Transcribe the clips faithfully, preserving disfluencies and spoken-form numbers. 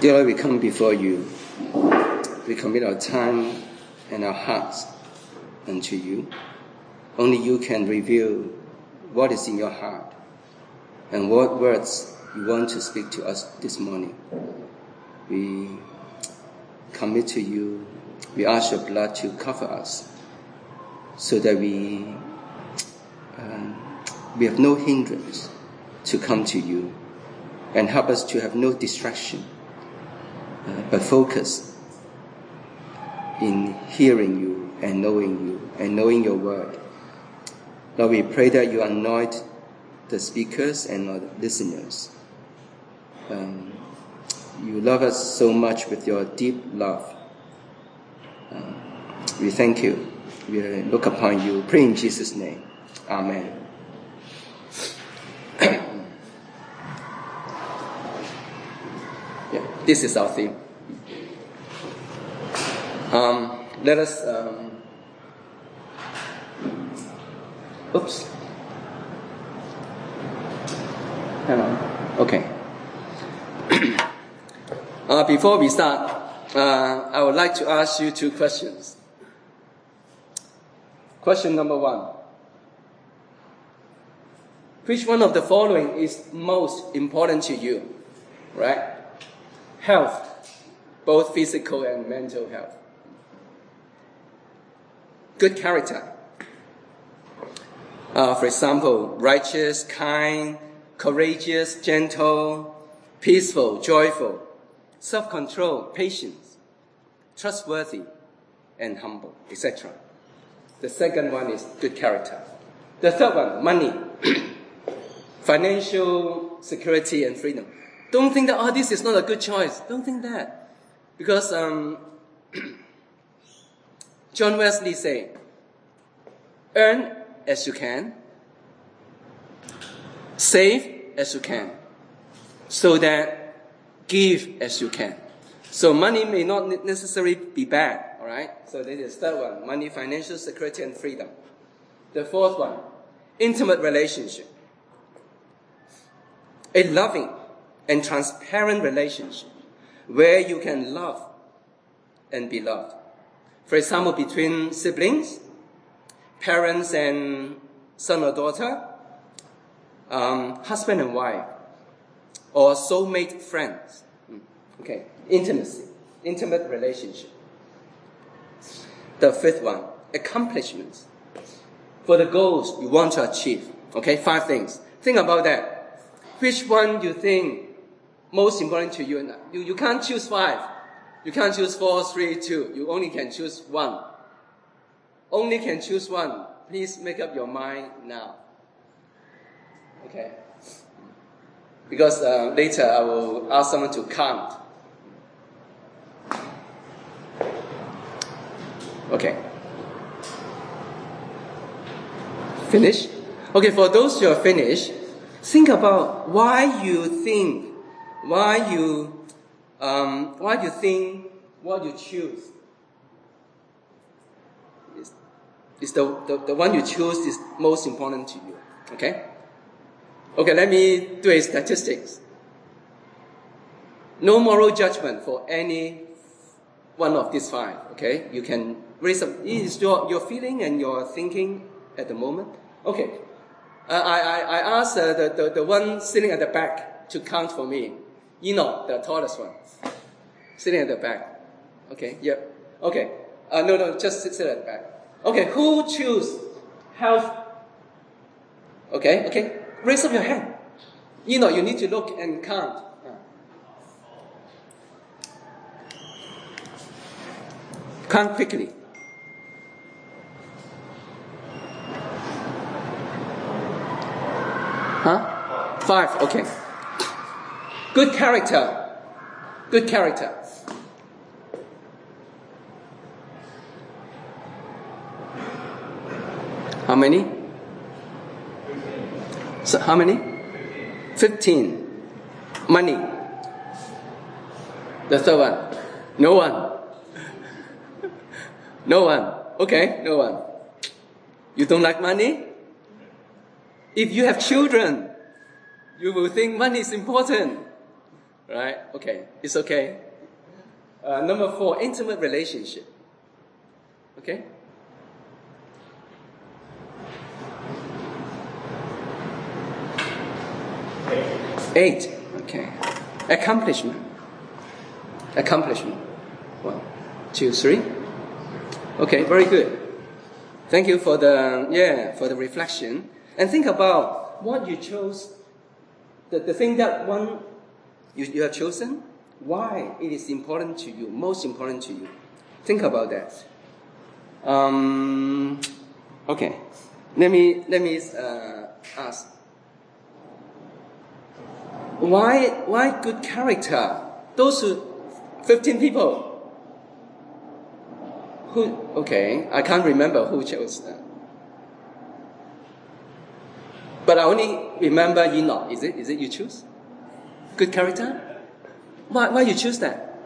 Dear Lord, we come before you. We commit our time and our hearts unto you. Only you can reveal what is in your heart and what words you want to speak to us this morning. We commit to you. We ask your blood to cover us so that we, um, we have no hindrance to come to you, and help us to have no distraction, uh, but focus in hearing you and knowing you and knowing your word. Lord, we pray that you anoint the speakers and our listeners. Um, you love us so much with your deep love. Um, we thank you. We look upon you. Pray in Jesus' name. Amen. Yeah, this is our theme. Um, let us. Um, oops. Hang on. Okay. uh, before we start, uh, I would like to ask you two questions. Question number one. Which one of the following is most important to you? Right? Health, both physical and mental health. Good character. Uh, for example, righteous, kind, courageous, gentle, peaceful, joyful, self-control, patience, trustworthy, and humble, et cetera. The second one is good character. The third one, money, financial security and freedom. Don't think that, oh, this is not a good choice. Don't think that. Because um, John Wesley said, earn as you can, save as you can, so that give as you can. So money may not necessarily be bad. All right, so this is the third one, money, financial security, and freedom. The fourth one, intimate relationship. A loving and transparent relationship where you can love and be loved. For example, between siblings, parents and son or daughter, um, husband and wife, or soulmate friends. Okay, intimacy, intimate relationship. The fifth one, accomplishments. For the goals you want to achieve. Okay, five things. Think about that. Which one you think most important to you? You, you can't choose five. You can't choose four, three, two. You only can choose one. Only can choose one. Please make up your mind now. Okay? Because uh, later I will ask someone to count. Okay. Finish? Okay, for those who are finished, think about why you think, why you, um, why you think what you choose is, is the, the, the one you choose is most important to you. Okay? Okay, let me do a statistics. No moral judgment for any one of these five. Okay? You can raise up, it is your, your feeling and your thinking at the moment. Okay. Uh, I, I, I asked uh, the, the, the one sitting at the back to count for me. Enoch, the tallest one. Sitting at the back. Okay, yeah. Okay. Uh, no, no, just sit, sit at the back. Okay, who choose health? Okay, okay. Raise up your hand. Enoch, you need to look and count. Uh. Count quickly. Huh? Five, okay. Good character. Good character. How many? So how many? Fifteen. Money. The third one. No one. No one. Okay, no one. You don't like money? If you have children, you will think money is important. Right? Okay. It's okay. Uh, number four, intimate relationship. Okay? Eight. Okay. Accomplishment. Accomplishment. One, two, three. Okay, very good. Thank you for the yeah for the reflection. And think about what you chose, the, the thing that one you, you have chosen, why it is important to you, most important to you. Think about that. Um, okay, let me let me uh, ask. Why why good character? Those who fifteen people. Who? Okay, I can't remember who chose that. But I only remember Enoch. Is it? Is it you choose? Good character? Why? Why you choose that?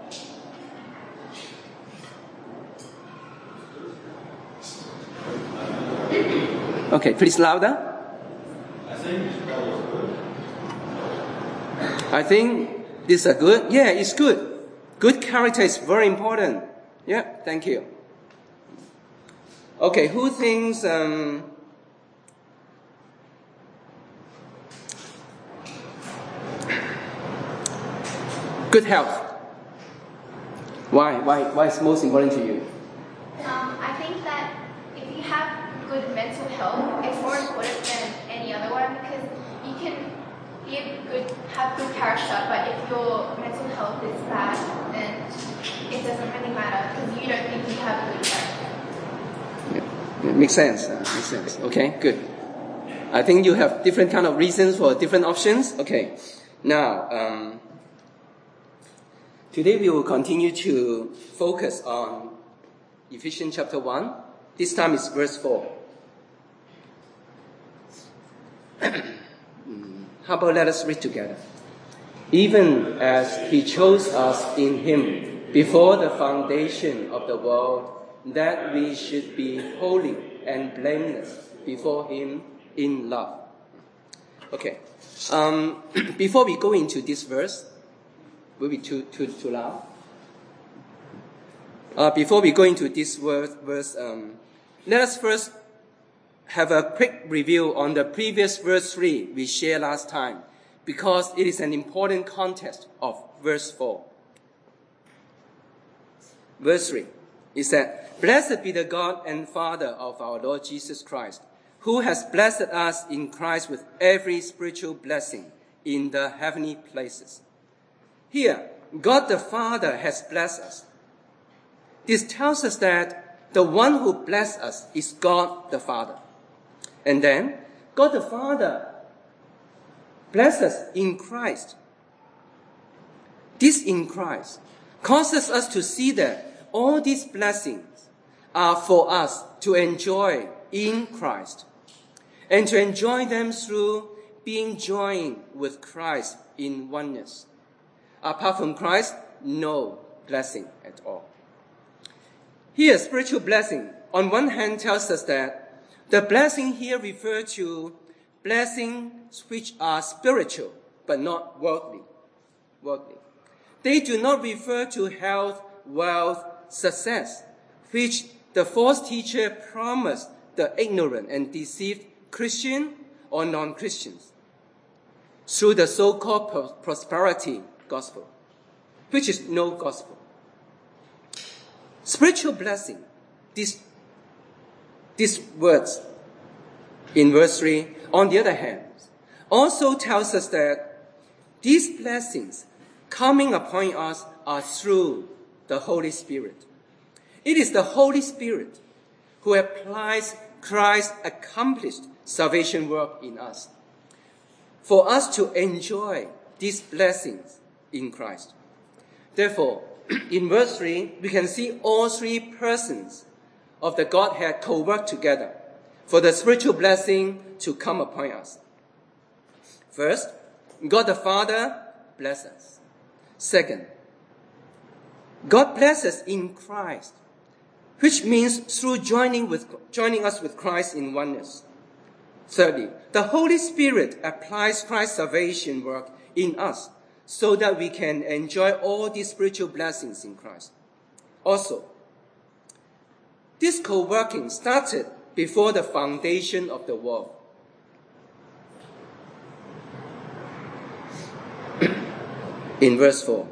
Okay, please louder. I think that was good. I think these are good. Yeah, it's good. Good character is very important. Yeah, thank you. Okay, who thinks um, good health? Why? Why? Why is most important to you? Um, I think that if you have good mental health, it's more important than any other one because you can be a good, have good character, but if your mental health is bad, then it doesn't really matter because you don't think you have a good character. Yeah, makes sense. Uh, makes sense. Okay, good. I think you have different kind of reasons for different options. Okay, now um, today we will continue to focus on Ephesians chapter one. This time is verse four. How about let us read together? Even as he chose us in him before the foundation of the world, that we should be holy and blameless before him in love. Okay. Um, before we go into this verse, will be too too too loud. Uh, before we go into this verse, verse um, let us first have a quick review on the previous verse three we shared last time, because it is an important context of verse four. Verse three, it said, "Blessed be the God and Father of our Lord Jesus Christ, who has blessed us in Christ with every spiritual blessing in the heavenly places." Here, God the Father has blessed us. This tells us that the one who blessed us is God the Father. And then, God the Father blesses us in Christ. This in Christ causes us to see that all these blessings are for us to enjoy in Christ, and to enjoy them through being joined with Christ in oneness. Apart from Christ, no blessing at all. Here, spiritual blessing, on one hand, tells us that the blessing here refers to blessings which are spiritual, but not worldly. worldly. They do not refer to health, wealth, success, which the false teacher promised the ignorant and deceived Christian or non-Christians through the so-called prosperity gospel, which is no gospel. Spiritual blessing, these, these words in verse three, on the other hand, also tells us that these blessings coming upon us are through the Holy Spirit. It is the Holy Spirit who applies Christ's accomplished salvation work in us for us to enjoy these blessings in Christ. Therefore, in verse three, we can see all three persons of the Godhead co-work together for the spiritual blessing to come upon us. First, God the Father blesses us. Second, God blesses in Christ, which means through joining with joining us with Christ in oneness. Thirdly, the Holy Spirit applies Christ's salvation work in us so that we can enjoy all these spiritual blessings in Christ. Also, this co-working started before the foundation of the world. In verse four,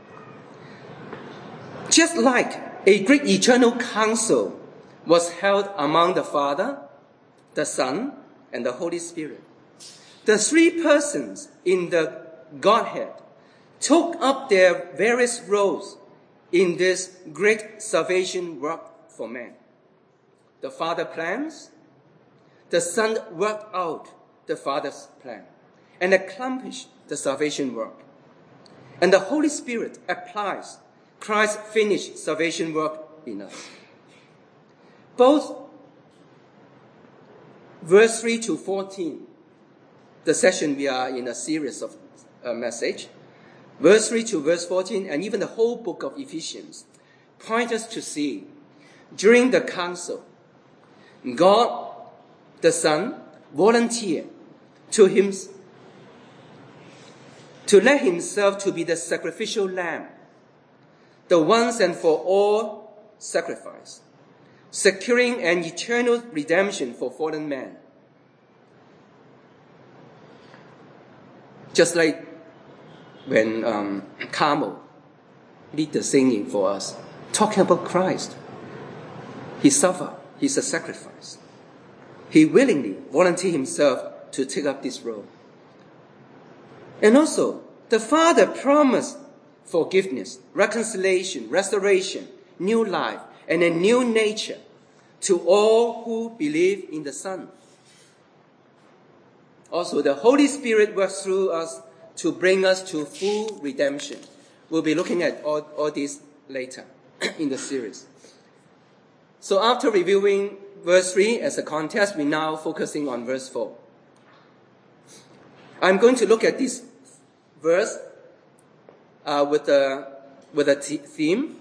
just like a great eternal council was held among the Father, the Son, and the Holy Spirit, the three persons in the Godhead took up their various roles in this great salvation work for man. The Father plans, the Son worked out the Father's plan and accomplished the salvation work. And the Holy Spirit applies Christ's finished salvation work in us. Both verse three to fourteen, the session we are in a series of uh, message, verse three to verse fourteen, and even the whole book of Ephesians, point us to see, during the council, God, the Son, volunteered to him to let himself to be the sacrificial lamb, the once and for all sacrifice, securing an eternal redemption for fallen man. Just like when um, Carmel lead the singing for us, talking about Christ. He suffered. He's a sacrifice. He willingly volunteered himself to take up this role. And also, the Father promised forgiveness, reconciliation, restoration, new life, and a new nature to all who believe in the Son. Also, the Holy Spirit works through us to bring us to full redemption. We'll be looking at all, all this later in the series. So after reviewing verse three as a context, we're now focusing on verse four. I'm going to look at this verse uh, with a, with a t- theme.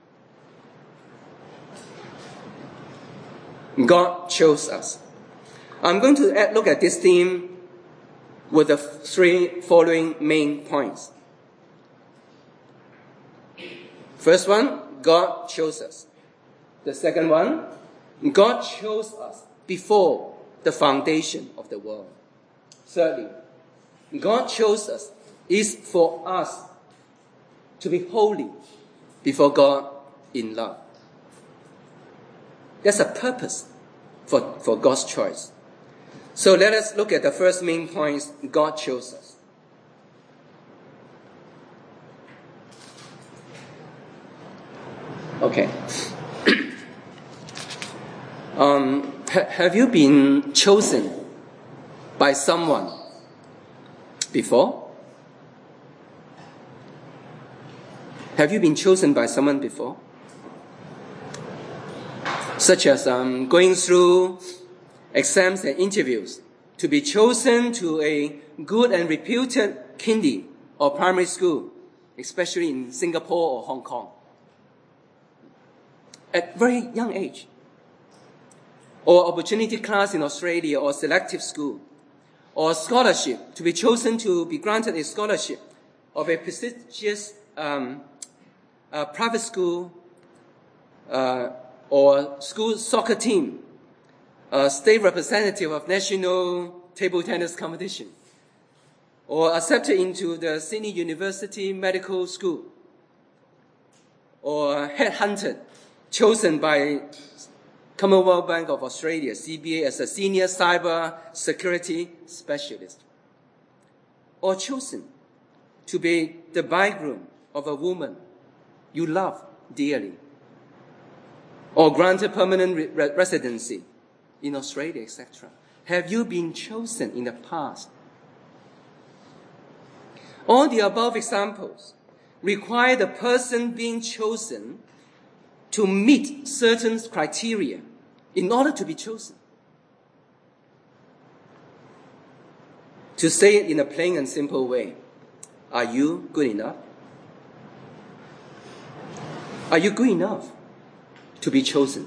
God chose us. I'm going to add, look at this theme with the three following main points. First one, God chose us. The second one, God chose us before the foundation of the world. Thirdly, God chose us is for us to be holy before God in love. There's a purpose for, for God's choice. So let us look at the first main point. God chose us. Okay. um, ha- have you been chosen by someone before? Have you been chosen by someone before? Such as um, going through exams and interviews to be chosen to a good and reputed kindy or primary school, especially in Singapore or Hong Kong, at very young age. Or opportunity class in Australia or selective school, or scholarship, to be chosen to be granted a scholarship of a prestigious um, uh, private school uh, or school soccer team, a state representative of national table tennis competition, or accepted into the Sydney University Medical School, or headhunted, chosen by Commonwealth Bank of Australia, C B A, as a senior cyber security specialist, or chosen to be the bridegroom of a woman you love dearly, or granted permanent re- residency in Australia, et cetera. Have you been chosen in the past? All the above examples require the person being chosen to meet certain criteria in order to be chosen. To say it in a plain and simple way, are you good enough? Are you good enough to be chosen?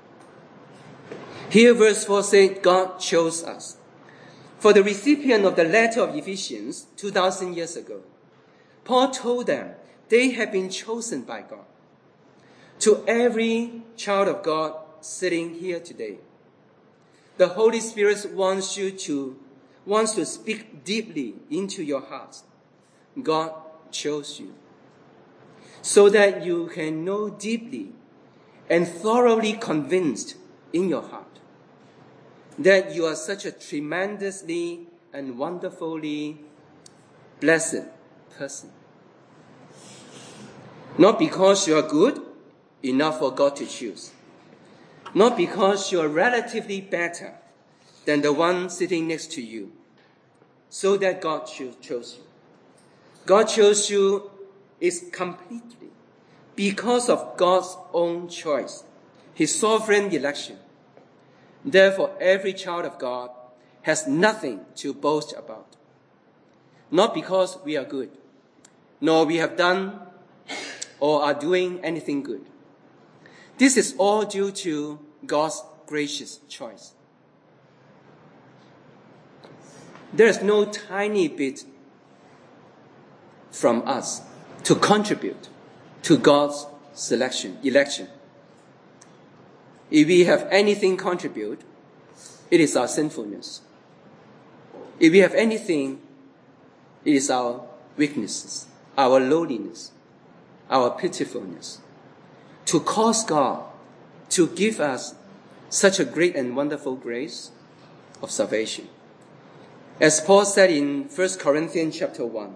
Here verse four says, God chose us. For the recipient of the letter of Ephesians two thousand years ago, Paul told them they have been chosen by God. To every child of God sitting here today, the Holy Spirit wants you to, wants to speak deeply into your hearts. God chose you so that you can know deeply and thoroughly convinced in your heart that you are such a tremendously and wonderfully blessed person. Not because you are good enough for God to choose. Not because you are relatively better than the one sitting next to you, so that God chose you. God chose you is completely because of God's own choice, his sovereign election. Therefore, every child of God has nothing to boast about. Not because we are good, nor we have done or are doing anything good. This is all due to God's gracious choice. There is no tiny bit from us to contribute to God's selection, election. If we have anything contribute, it is our sinfulness. If we have anything, it is our weaknesses, our lowliness, our pitifulness, to cause God to give us such a great and wonderful grace of salvation. As Paul said in First Corinthians chapter one,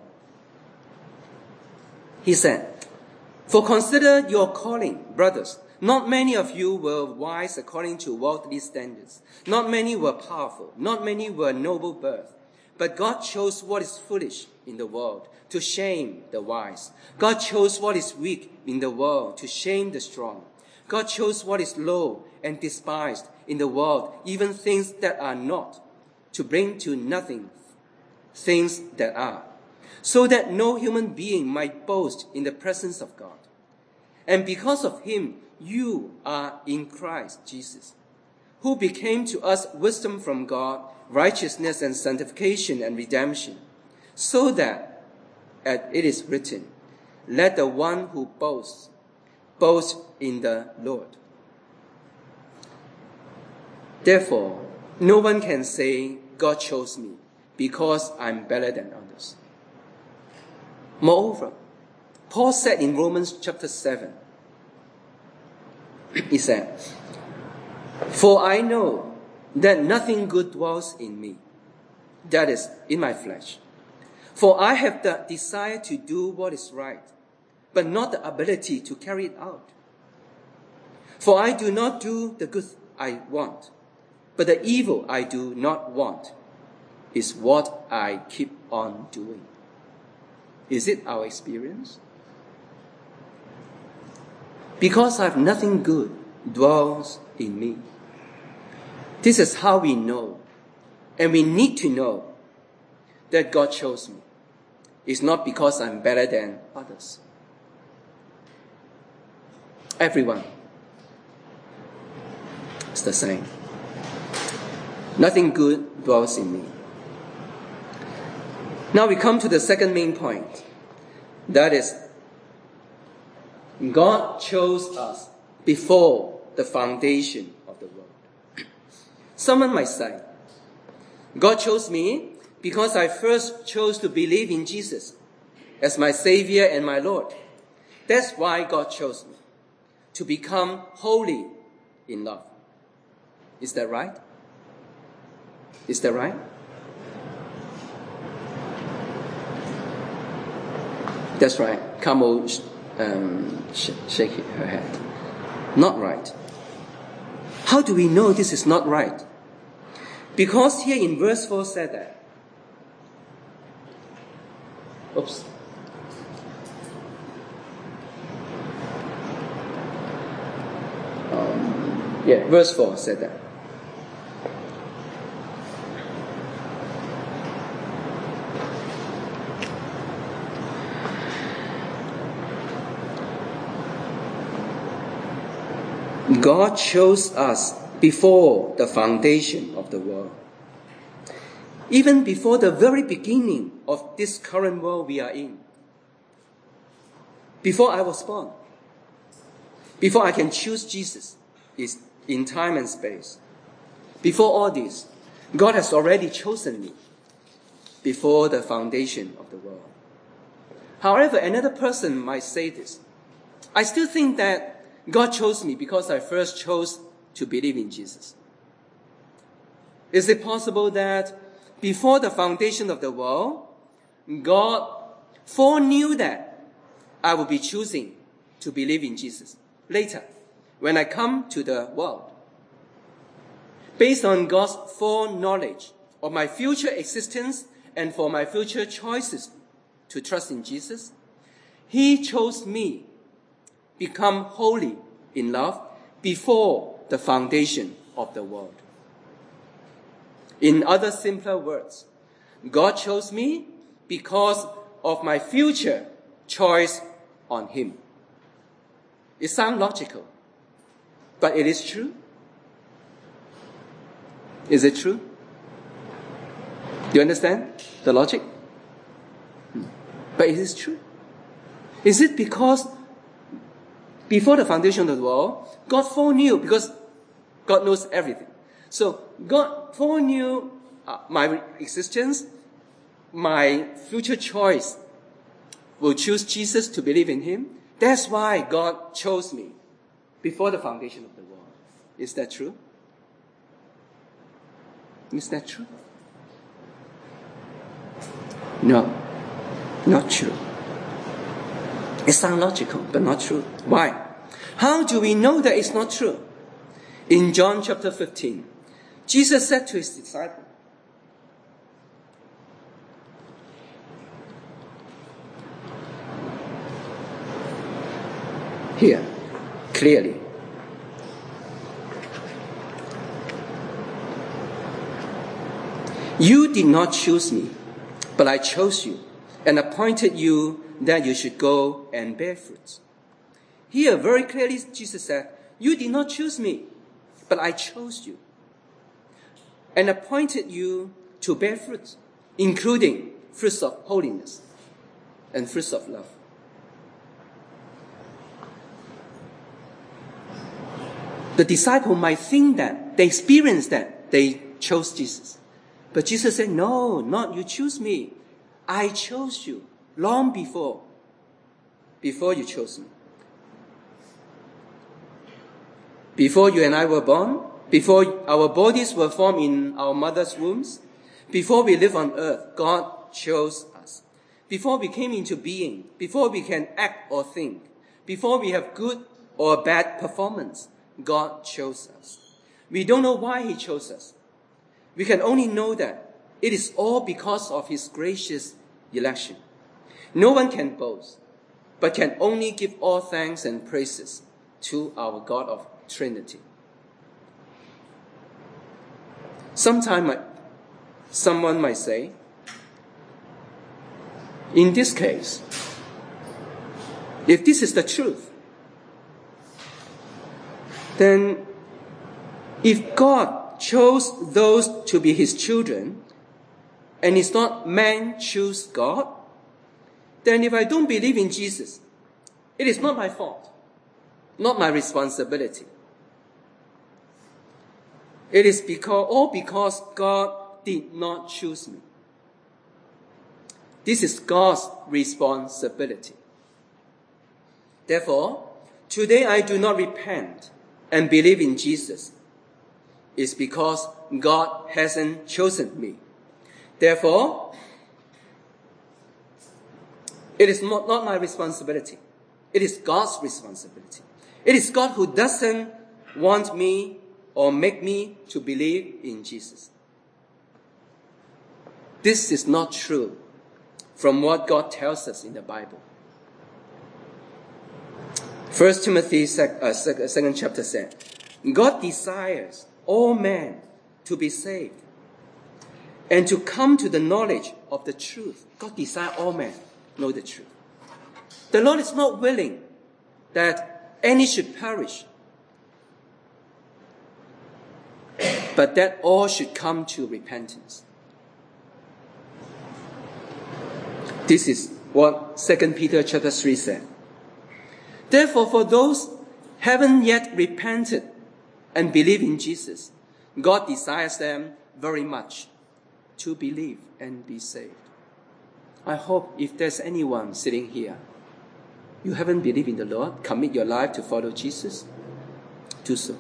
he said, "For consider your calling, brothers. Not many of you were wise according to worldly standards. Not many were powerful. Not many were noble birth. But God chose what is foolish in the world to shame the wise. God chose what is weak in the world to shame the strong. God chose what is low and despised in the world, even things that are not, to bring to nothing things that are, so that no human being might boast in the presence of God. And because of him, you are in Christ Jesus, who became to us wisdom from God, righteousness and sanctification and redemption, so that, as it is written, let the one who boasts, boast in the Lord. Therefore, no one can say, God chose me because I'm better than others. Moreover, Paul said in Romans chapter seven, he said, "For I know that nothing good dwells in me, that is, in my flesh. For I have the desire to do what is right, but not the ability to carry it out. For I do not do the good I want, but the evil I do not want is what I keep on doing." Is it our experience? Because I have nothing good dwells in me. This is how we know, and we need to know, that God chose me. It's not because I'm better than others. Everyone is the same. Nothing good dwells in me. Now we come to the second main point. That is, God chose us before the foundation of the world. Someone might say, God chose me because I first chose to believe in Jesus as my Savior and my Lord. That's why God chose me, to become holy in love. Is that right? Is that right? That's right. Carmel um, sh- shake her head. Not right. How do we know this is not right? Because here in verse four said that. Oops. Um, yeah, verse four said that. God chose us before the foundation of the world. Even before the very beginning of this current world we are in, before I was born, before I can choose Jesus, is in time and space. Before all this, God has already chosen me before the foundation of the world. However, another person might say this: I still think that God chose me because I first chose to believe in Jesus. Is it possible that before the foundation of the world, God foreknew that I will be choosing to believe in Jesus later, when I come to the world? Based on God's foreknowledge of my future existence and for my future choices to trust in Jesus, He chose me become holy in love before the foundation of the world. In other simpler words, God chose me because of my future choice on Him. It sounds logical, but it is true. Is it true? Do you understand the logic? But it is true. Is it because before the foundation of the world, God foreknew, because God knows everything. So God foreknew uh, my existence, my future choice will choose Jesus to believe in Him. That's why God chose me before the foundation of the world. Is that true? Is that true? No, not true. It sounds logical, but not true. Why? How do we know that it's not true? In John chapter fifteen, Jesus said to His disciples, here, clearly, you did not choose me, but I chose you and appointed you that you should go and bear fruit. Here, very clearly, Jesus said, you did not choose me, but I chose you and appointed you to bear fruit, including fruits of holiness and fruits of love. The disciple might think that, they experienced that, they chose Jesus. But Jesus said, no, not you choose me. I chose you long before, before you chose me. Before you and I were born, before our bodies were formed in our mother's wombs, before we live on earth, God chose us. Before we came into being, before we can act or think, before we have good or bad performance, God chose us. We don't know why He chose us. We can only know that it is all because of His gracious election. No one can boast, but can only give all thanks and praises to our God of Trinity. Sometime someone might say, in this case, if this is the truth, then if God chose those to be His children, and it's not man choose God, then if I don't believe in Jesus, it is not my fault, not my responsibility. It is because, all because God did not choose me. This is God's responsibility. Therefore, today I do not repent and believe in Jesus. It's because God hasn't chosen me. Therefore, it is not, not my responsibility. It is God's responsibility. It is God who doesn't want me or make me to believe in Jesus. This is not true from what God tells us in the Bible. First Timothy sec, uh, sec, second chapter said, God desires all men to be saved and to come to the knowledge of the truth. God desires all men to know the truth. The Lord is not willing that any should perish, but that all should come to repentance. This is what Second Peter chapter three said. Therefore, for those who haven't yet repented and believe in Jesus, God desires them very much to believe and be saved. I hope if there's anyone sitting here, you haven't believed in the Lord, commit your life to follow Jesus, do so.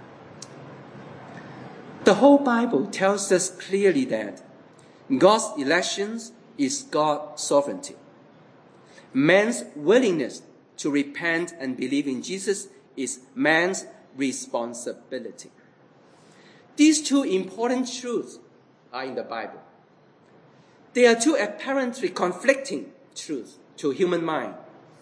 The whole Bible tells us clearly that God's election is God's sovereignty. Man's willingness to repent and believe in Jesus is man's responsibility. These two important truths are in the Bible. They are two apparently conflicting truths to human mind,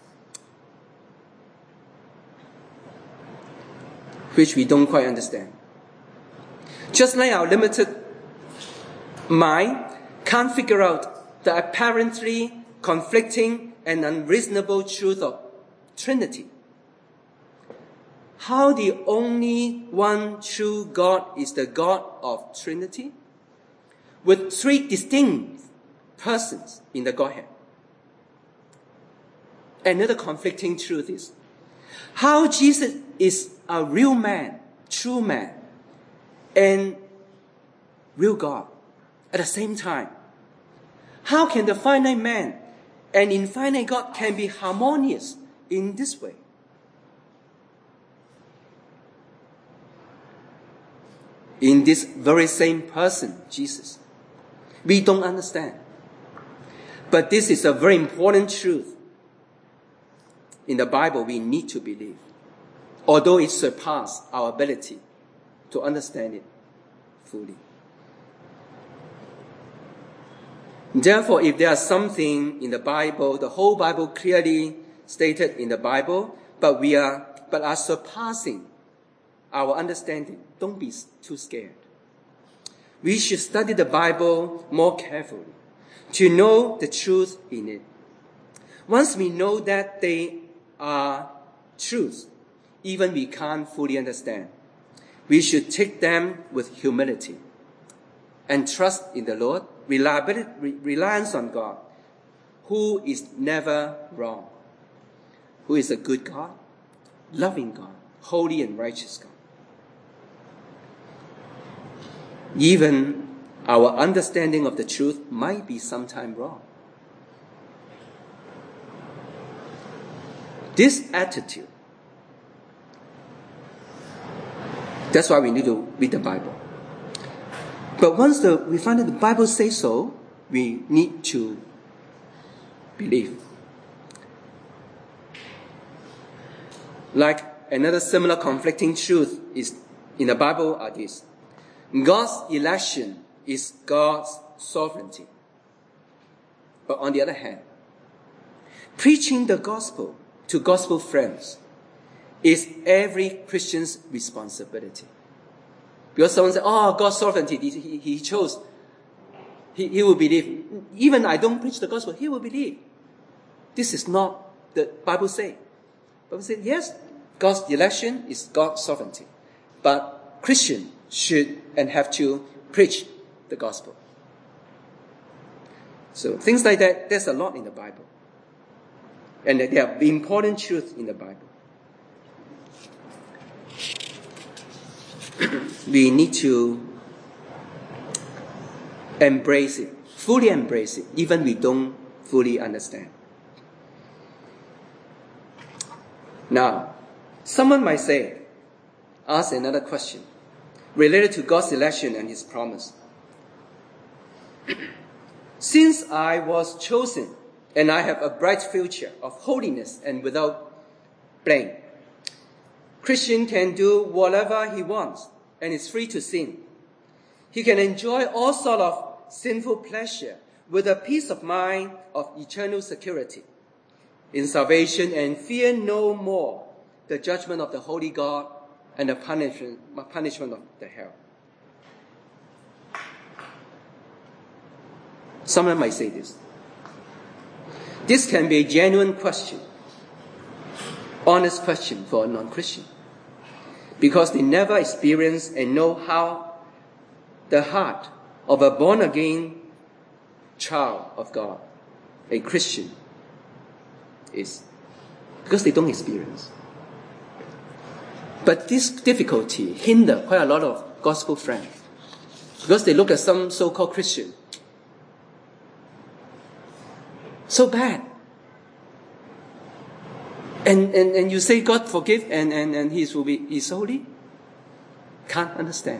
which we don't quite understand. Just like our limited mind can't figure out the apparently conflicting and unreasonable truth of Trinity, how the only one true God is the God of Trinity, with three distinct persons in the Godhead. Another conflicting truth is how Jesus is a real man, true man, and real God at the same time. How can the finite man and infinite God can be harmonious in this way? In this very same person, Jesus. We don't understand. But this is a very important truth in the Bible we need to believe, although it surpasses our ability to understand it fully. Therefore, if there is something in the Bible, the whole Bible clearly stated in the Bible, but we are but are surpassing our understanding, don't be too scared. We should study the Bible more carefully to know the truth in it. Once we know that they are truths, even we can't fully understand, we should take them with humility and trust in the Lord, reliability, reliance on God, who is never wrong, who is a good God, loving God, holy and righteous God. Even our understanding of the truth might be sometimes wrong. This attitude, that's why we need to read the Bible. But once the, we find that the Bible says so, we need to believe. Like another similar conflicting truth is in the Bible are this: God's election is God's sovereignty. But on the other hand, preaching the gospel to gospel friends is every Christian's responsibility. Because someone says, oh, God's sovereignty, he, he, he chose, he, he will believe. Even I don't preach the gospel, he will believe. This is not the Bible say. The Bible says, yes, God's election is God's sovereignty. But Christians should and have to preach the gospel. So things like that, there's a lot in the Bible. And there are important truths in the Bible. We need to embrace it, fully embrace it, even we don't fully understand. Now, someone might say, ask another question related to God's election and His promise. Since I was chosen and I have a bright future of holiness and without blame, Christian can do whatever he wants and is free to sin. He can enjoy all sort of sinful pleasure with a peace of mind of eternal security in salvation and fear no more the judgment of the holy God and the punishment, punishment of the hell. Someone might say this. This can be a genuine question, honest question for a non-Christian, because they never experience and know how the heart of a born-again child of God, a Christian, is. because they don't experience. But this difficulty hinder quite a lot of gospel friends, because they look at some so-called Christian. So bad. And, and, and you say God forgive and, and, and he will be he's holy? Can't understand.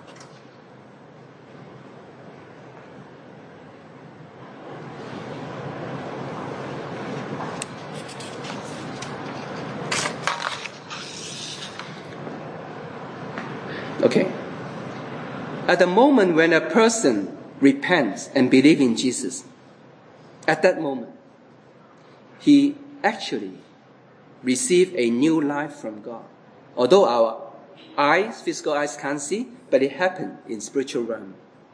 Okay. At the moment when a person repents and believes in Jesus, at that moment, he actually receive a new life from God. Although our eyes, physical eyes can't see, but it happened in spiritual realm.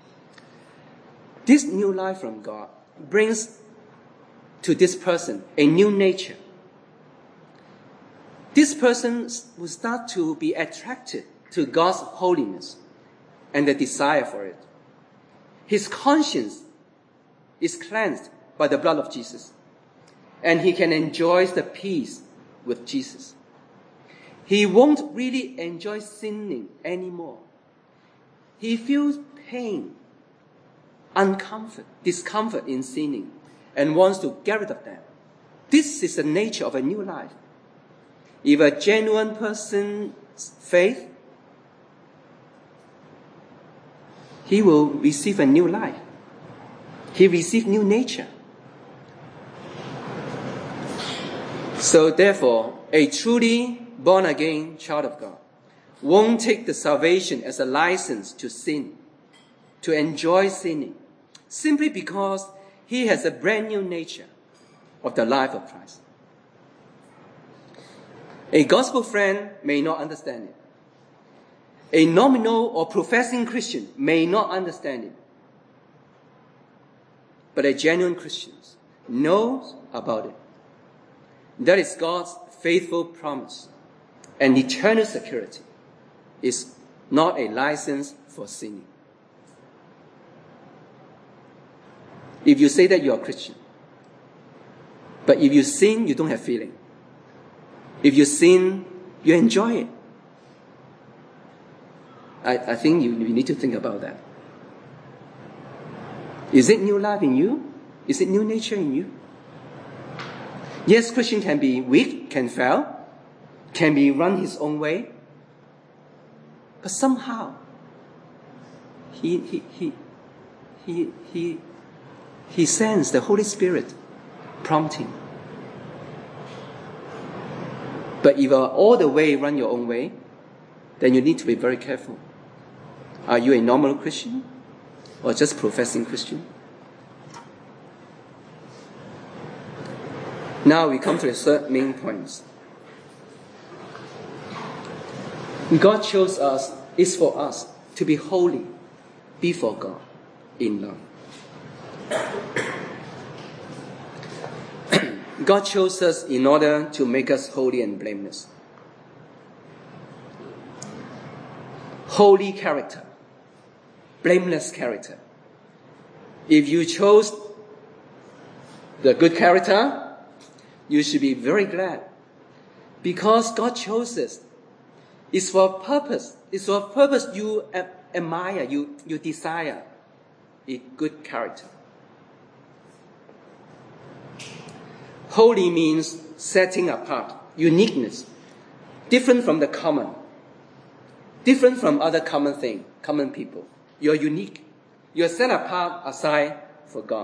This new life from God brings to this person a new nature. This person will start to be attracted to God's holiness and the desire for it. His conscience is cleansed by the blood of Jesus, and he can enjoy the peace with Jesus. He won't really enjoy sinning anymore. He feels pain, uncomfort, discomfort in sinning, and wants to get rid of that. This is the nature of a new life. If a genuine person's faith, he will receive a new life. He receives new nature. So therefore, a truly born-again child of God won't take the salvation as a license to sin, to enjoy sinning, simply because he has a brand new nature of the life of Christ. A gospel friend may not understand it. A nominal or professing Christian may not understand it. But a genuine Christian knows about it. That is God's faithful promise, and eternal security is not a license for sinning. If you say that you are Christian, but if you sin, you don't have feeling. If you sin, you enjoy it. I, I think you, you need to think about that. Is it new life in you? Is it new nature in you? Yes, Christian can be weak, can fail, can be run his own way, but somehow he he he he he he sensed the Holy Spirit prompting. But if you are all the way run your own way, then you need to be very careful. Are you a normal Christian or just professing Christian? Now we come to the third main point. God chose us, is for us to be holy before God in love. God chose us in order to make us holy and blameless. Holy character, blameless character. If you chose the good character, you should be very glad, because God chose us. It's for a purpose. It's for a purpose you admire, you, you desire a good character. Holy means setting apart, uniqueness, different from the common, different from other common things, common people. You're unique. You're set apart aside for God.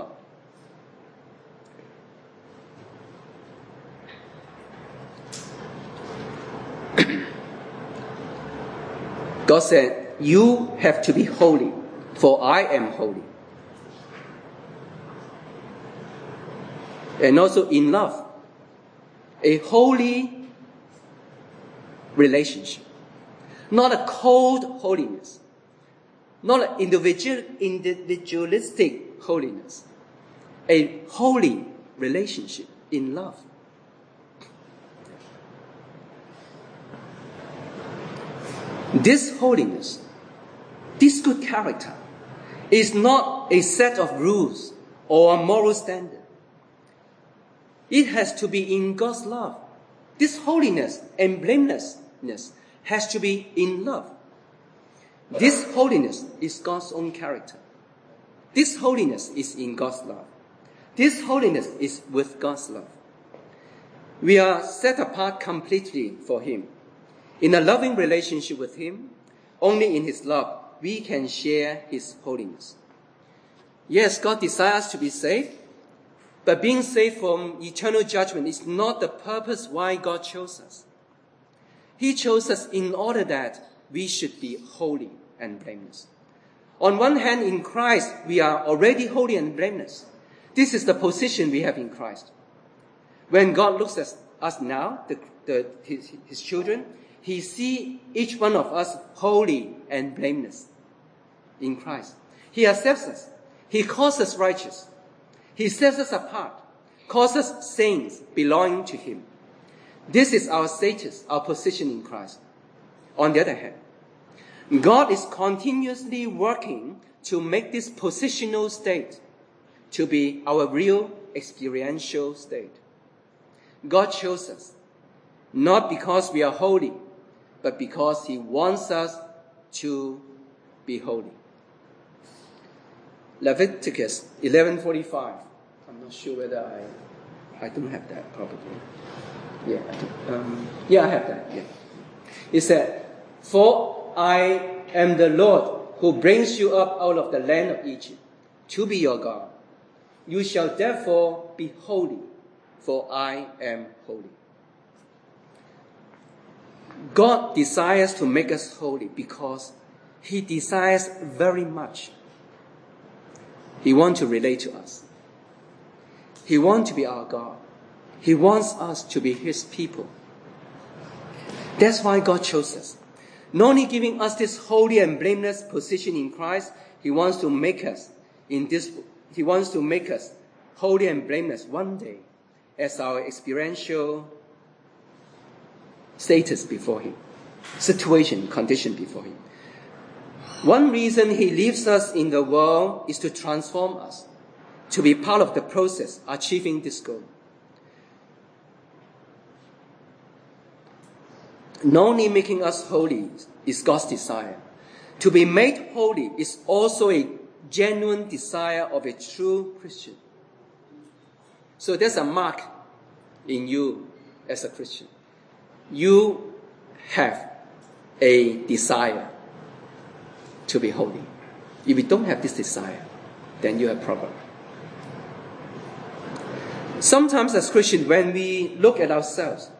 God said, you have to be holy, for I am holy. And also in love, a holy relationship. Not a cold holiness. Not an individual, individualistic holiness. A holy relationship in love. This holiness, this good character, is not a set of rules or a moral standard. It has to be in God's love This holiness and blamelessness has to be in love. This holiness is God's own character. This holiness is in God's love. This holiness is with God's love. We are set apart completely for Him. In a loving relationship with Him, only in His love we can share His holiness. Yes, God desires us to be saved, but being saved from eternal judgment is not the purpose why God chose us. He chose us in order that we should be holy and blameless. On one hand, in Christ, we are already holy and blameless. This is the position we have in Christ. When God looks at us now, the, the, his, his children, He sees each one of us holy and blameless in Christ. He accepts us. He calls us righteous. He sets us apart, calls us saints belonging to Him. This is our status, our position in Christ. On the other hand, God is continuously working to make this positional state to be our real experiential state. God chose us, not because we are holy, but because He wants us to be holy. Leviticus eleven forty-five. I'm not sure whether I, I don't have that probably. Yeah, um, yeah, I have that. Yeah. It said, "For I am the Lord who brings you up out of the land of Egypt to be your God. You shall therefore be holy, for I am holy." God desires to make us holy because He desires very much. He wants to relate to us. He wants to be our God. He wants us to be His people. That's why God chose us. Not only giving us this holy and blameless position in Christ, He wants to make us in this. He wants to make us holy and blameless one day as our experiential status before Him, situation, condition before Him. One reason He leaves us in the world is to transform us, to be part of the process achieving this goal. Not only making us holy is God's desire. To be made holy is also a genuine desire of a true Christian. So there's a mark in you as a Christian. You have a desire to be holy. If you don't have this desire, then you have a problem. Sometimes as Christians, when we look at ourselves,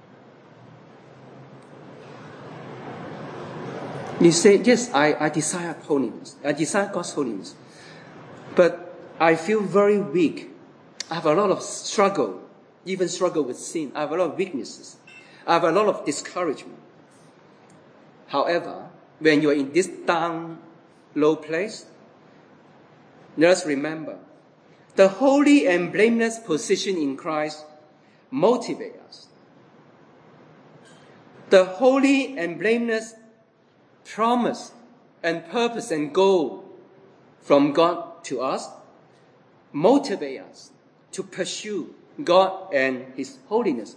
you say, yes, I, I desire holiness. I desire God's holiness. But I feel very weak. I have a lot of struggle, even struggle with sin. I have a lot of weaknesses. I have a lot of discouragement. However, when you are in this down, low place, let us remember, the holy and blameless position in Christ motivates us. The holy and blameless promise and purpose and goal from God to us motivate us to pursue God and His holiness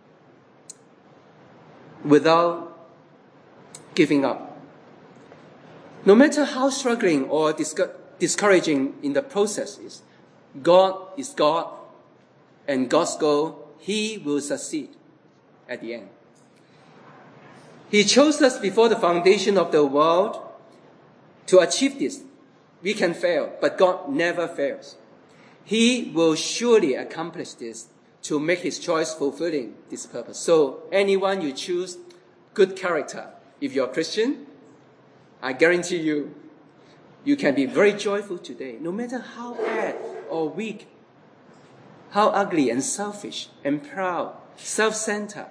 without giving up. No matter how struggling or discour- discouraging in the process is, God is God, and God's goal, He will succeed at the end. He chose us before the foundation of the world to achieve this. We can fail, but God never fails. He will surely accomplish this to make His choice fulfilling this purpose. So anyone you choose, good character. If you're a Christian, I guarantee you, you can be very joyful today, no matter how bad or weak, how ugly and selfish and proud, self-centered,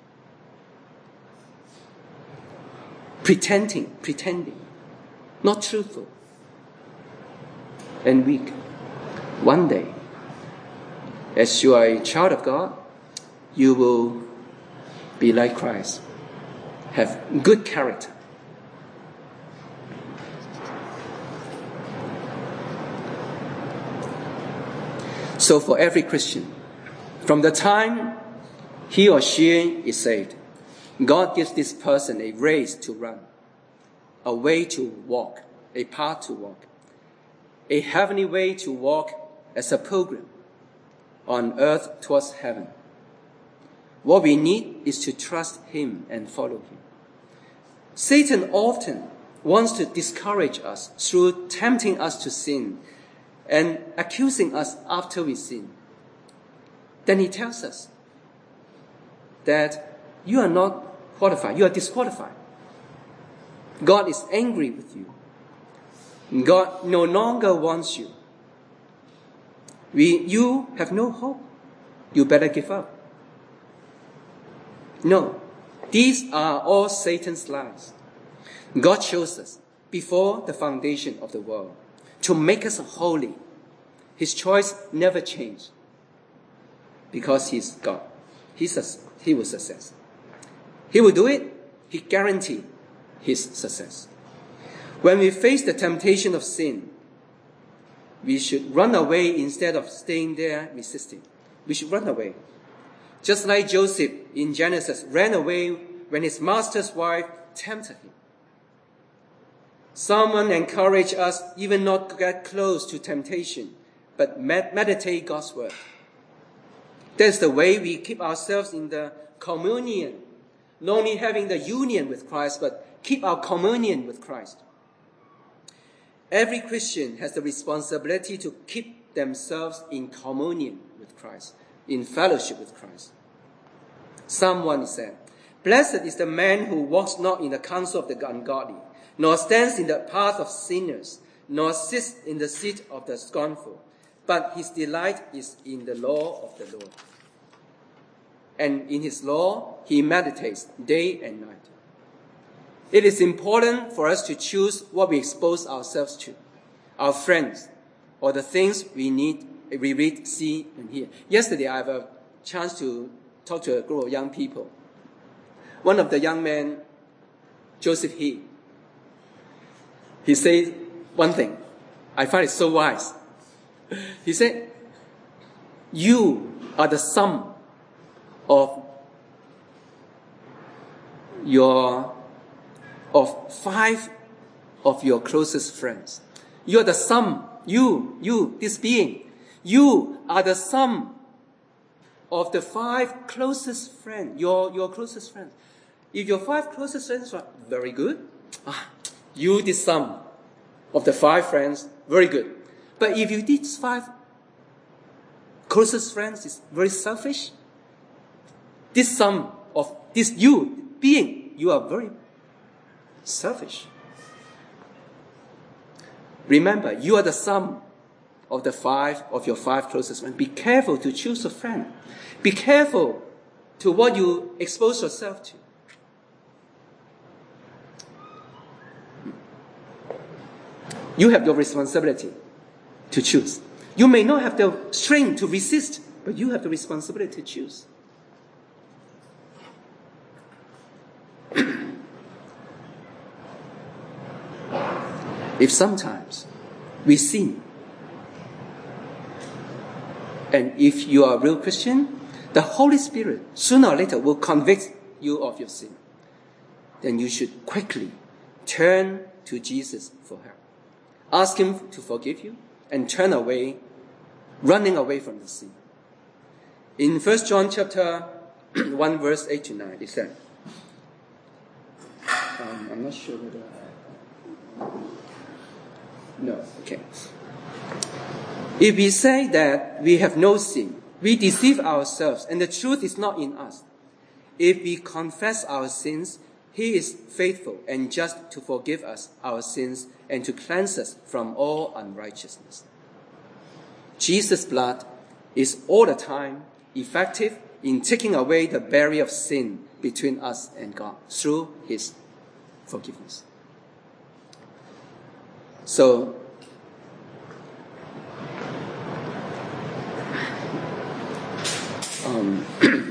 pretending, pretending, not truthful, and weak. One day, as you are a child of God, you will be like Christ, have good character. So for every Christian, from the time he or she is saved, God gives this person a race to run, a way to walk, a path to walk, a heavenly way to walk as a pilgrim on earth towards heaven. What we need is to trust him and follow him. Satan often wants to discourage us through tempting us to sin and accusing us after we sin. Then he tells us that you are not qualified, you are disqualified. God is angry with you. God no longer wants you. We, you have no hope. You better give up. No, these are all Satan's lies. God chose us before the foundation of the world to make us holy. His choice never changed because he's God. He's, he will success. He will do it. He guaranteed his success. When we face the temptation of sin, we should run away instead of staying there resisting. We should run away. Just like Joseph in Genesis ran away when his master's wife tempted him. Someone encouraged us even not to get close to temptation, but med- meditate God's word. That's the way we keep ourselves in the communion, not only having the union with Christ, but keep our communion with Christ. Every Christian has the responsibility to keep themselves in communion with Christ, in fellowship with Christ. Psalm one said, "Blessed is the man who walks not in the counsel of the ungodly, nor stands in the path of sinners, nor sits in the seat of the scornful, but his delight is in the law of the Lord. And in his law he meditates day and night." It is important for us to choose what we expose ourselves to, our friends, or the things we need, we read, see, and hear. Yesterday, I have a chance to talk to a group of young people. One of the young men, Joseph He, he said one thing. I find it so wise. He said, "You are the sum of your of five of your closest friends. You are the sum, you, you, this being, you are the sum of the five closest friends, your, your closest friends. If your five closest friends are very good, ah, you the sum of the five friends, very good. But if you these five closest friends is very selfish, this sum of this you being, you are very selfish. Remember, you are the sum of the five of your five closest friends. Be careful to choose a friend. Be careful to what you expose yourself to. You have your responsibility to choose. You may not have the strength to resist, but you have the responsibility to choose. If sometimes we sin, and if you are a real Christian, the Holy Spirit sooner or later will convict you of your sin, then you should quickly turn to Jesus for help. Ask him to forgive you and turn away, running away from the sin. In First John chapter one, verse eight to nine, it said, um, I'm not sure whether I... No, okay. If we say that we have no sin, we deceive ourselves, and the truth is not in us. If we confess our sins, he is faithful and just to forgive us our sins and to cleanse us from all unrighteousness. Jesus' blood is all the time effective in taking away the barrier of sin between us and God through his forgiveness. So, um,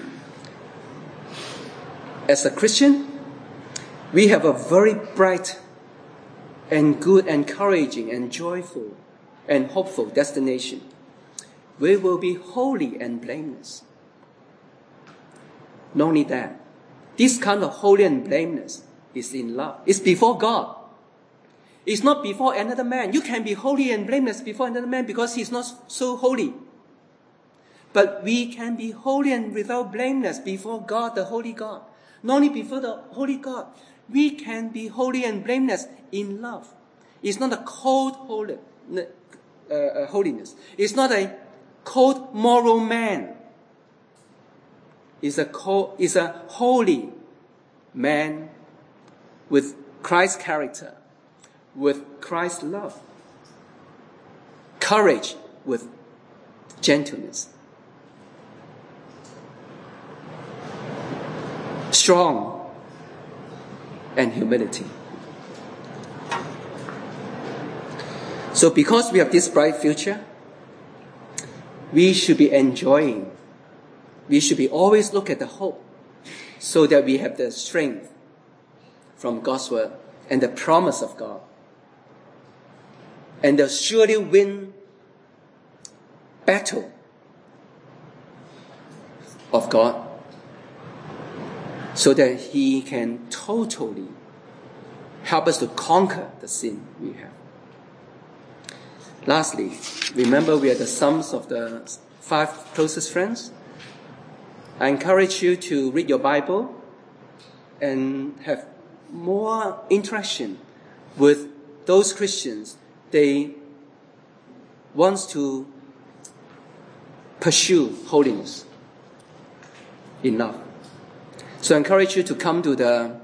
as a Christian, we have a very bright and good, encouraging and joyful and hopeful destination. We will be holy and blameless. Not only that, this kind of holy and blameless is in love. It's before God. It's not before another man. You can be holy and blameless before another man because he's not so holy. But we can be holy and without blameless before God, the holy God. Not only before the holy God, we can be holy and blameless in love. It's not a cold holy, uh, uh, holiness. It's not a cold moral man. It's a, cold, it's a holy man with Christ's character, with Christ's love, courage with gentleness, strong and humility. So because we have this bright future, we should be enjoying. We should be always look at the hope so that we have the strength from God's word and the promise of God. And they'll surely win battle of God so that He can totally help us to conquer the sin we have. Lastly, remember we are the sums of the five closest friends. I encourage you to read your Bible and have more interaction with those Christians. They want to pursue holiness in love. So I encourage you to come to the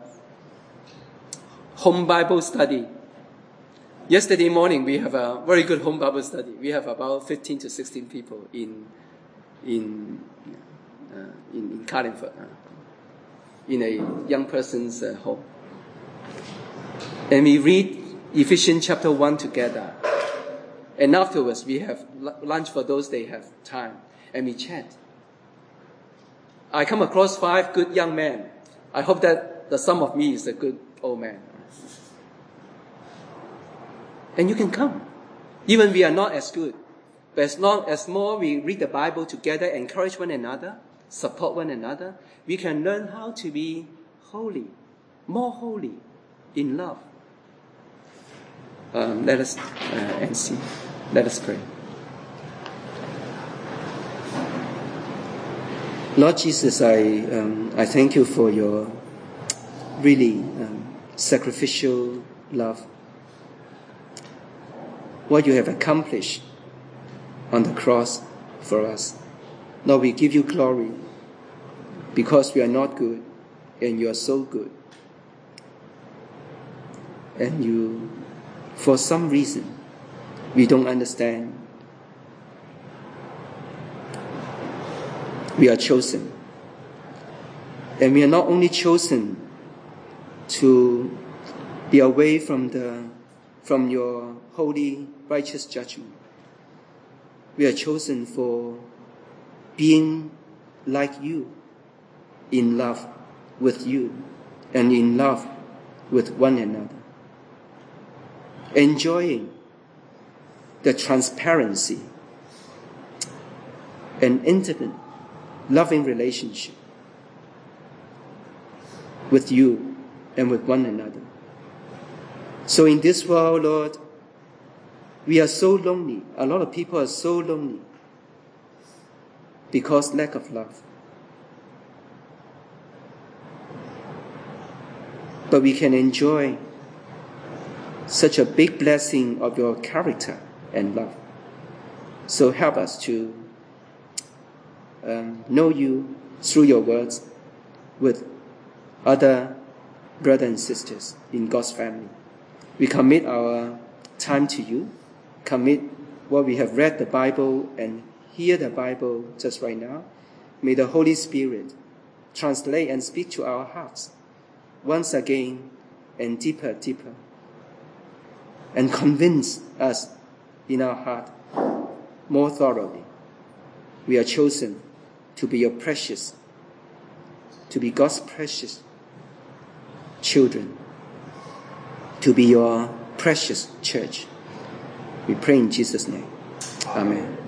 home Bible study. Yesterday morning we have a very good home Bible study. We have about fifteen to sixteen people in in uh, in, in Carlingford, uh, in a young person's uh, home. And we read Ephesians chapter one together. And afterwards we have lunch for those they have time. And we chat. I come across five good young men. I hope that the sum of me is a good old man. And you can come. Even we are not as good. But as long as more we read the Bible together, encourage one another, support one another, we can learn how to be holy, more holy in love. Um, let us uh, and see. Let us pray. Lord Jesus, I um, I thank you for your really um, sacrificial love. What you have accomplished on the cross for us. Lord, we give you glory because we are not good and you are so good. And you, for some reason, we don't understand. We are chosen. And we are not only chosen to be away from the from your holy, righteous judgment. We are chosen for being like you, in love with you, and in love with one another. Enjoying the transparency and intimate, loving relationship with you and with one another. So in this world, Lord, we are so lonely. A lot of people are so lonely because lack of love. But we can enjoy such a big blessing of your character and love. So help us to um, know you through your words with other brothers and sisters in God's family. We commit our time to you, commit what we have read the Bible and hear the Bible just right now. May the Holy Spirit translate and speak to our hearts once again and deeper, deeper, and convince us in our heart more thoroughly. We are chosen to be your precious, to be God's precious children, to be your precious church. We pray in Jesus' name. Amen.